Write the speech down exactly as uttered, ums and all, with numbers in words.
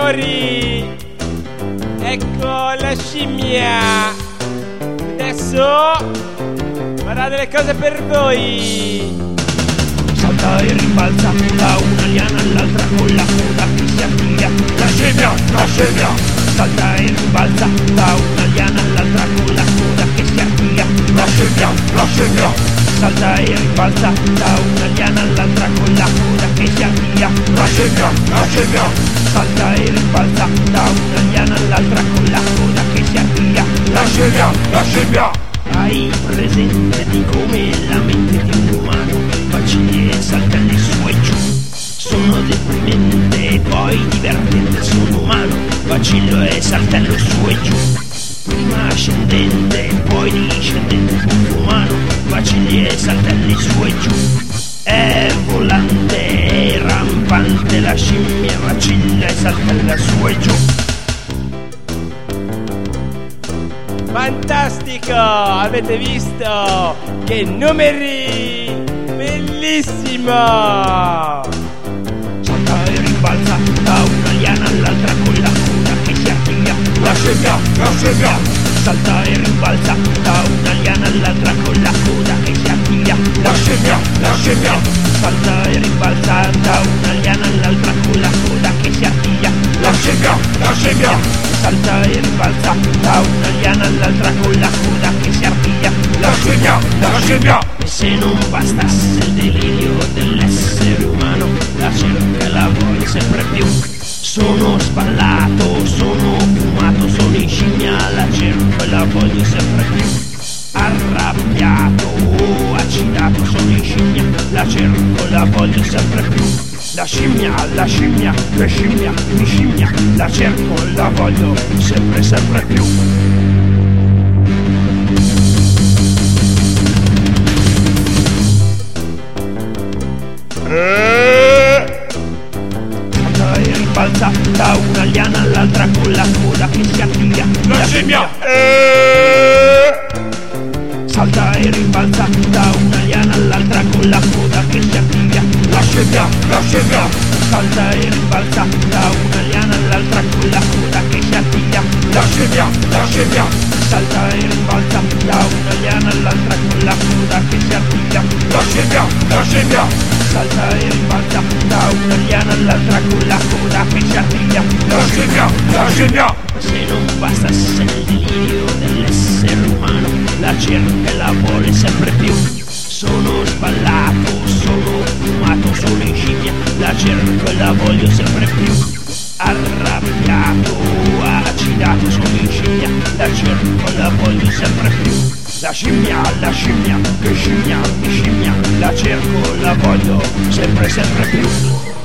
signori, ecco la scimmia. Adesso farà delle cose per voi. Salta e rimbalza da una liana all'altra con la coda che si avvia. La scimmia, la scimmia. Salta e rimbalza da una liana all'altra con la coda che si avvia. La scimmia, la scimmia. Salta e rimbalza da una liana all'altra con la coda che si avvia. La scimmia, la scimmia. Salta e rimbalza da una liana all'altra con la coda che si avvia. La scimmia, la scimmia. Hai presente di come la mente di un umano vacilla e salta di su e giù? Sono deprimente e poi divertente. Sono umano, vacillo e saltello su e giù. Prima ascendente e poi discendente. Umano, vacilli e saltelli su e giù. È volante e rampante la scimmia, vacilla e saltella su e giù. Fantastico! Avete visto? Che numeri! Bellissimo! Salta e rimbalza da una liana all'altra con la coda che si avvia. La scimmia, la scimmia. Salta e rimbalza da una liana all'altra con la coda che si avvia. La scimmia, la scimmia. Salta e rimbalza da una liana all'altra con la coda che si avvia. La scimmia, la scimmia. Salta e rimbalza da una liana all'altra con la coda che si avvia. La scimmia, la scimmia. E se non bastasse il delirio dell'essere umano, la cerca e la voglio sempre più. Sono spallato, sono fumato, sono in scimmia, la cerco e la voglio sempre più. Arrabbiato o acidato, sono in scimmia, la cerco e la voglio sempre più. La scimmia, la scimmia, che scimmia, mi scimmia, la cerco e la voglio sempre, sempre più. Salta e rimbalza da una liana all'altra con la coda che si avvia. La scimmia. Salta e rimbalza da una liana all'altra con la coda che si avvia. La scimmia, la scimmia. Salta e rimbalza da una liana all'altra con la coda che si avvia. La scimmia, la scimmia. Salta e rimbalza da una liana all'altra con la coda che si avvia. La scimmia, la scimmia. Salta e rimbalza da una liana all'altra con la coda che si avvia. La scimmia, la scimmia. Se non bastasse il delirio dell'essere umano, la cerca e la vuole sempre più. Sono spallato, sono fumato, sono in scimmia, la cerco e la voglio sempre più. Arrabbiato, acidato, sono in scimmia, la cerco e la voglio sempre più. La scimmia, la scimmia, che scimmia, mi scimmia, la cerco e la voglio sempre, sempre più.